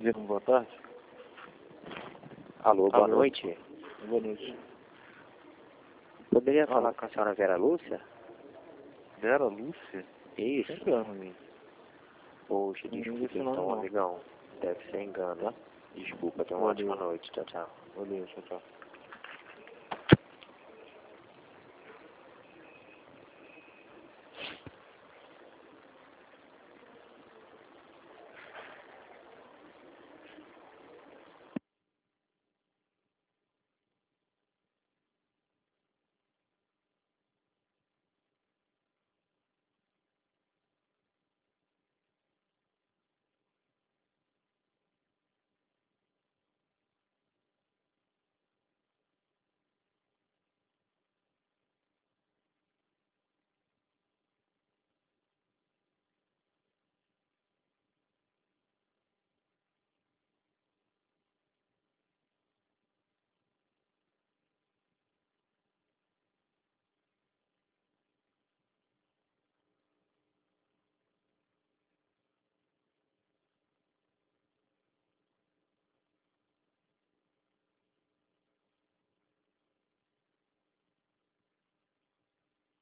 Dizendo boa tarde. Alô, boa Alô. noite. Boa noite. Poderia falar com a senhora Vera Lúcia? Vera Lúcia? Isso. Engano, amigo. Poxa, Não desculpa esse nome então, não. amigão. Deve ser engano, tá? Desculpa, tenha uma Valeu. ótima noite. Tchau, tchau. Valeu, tchau, tchau.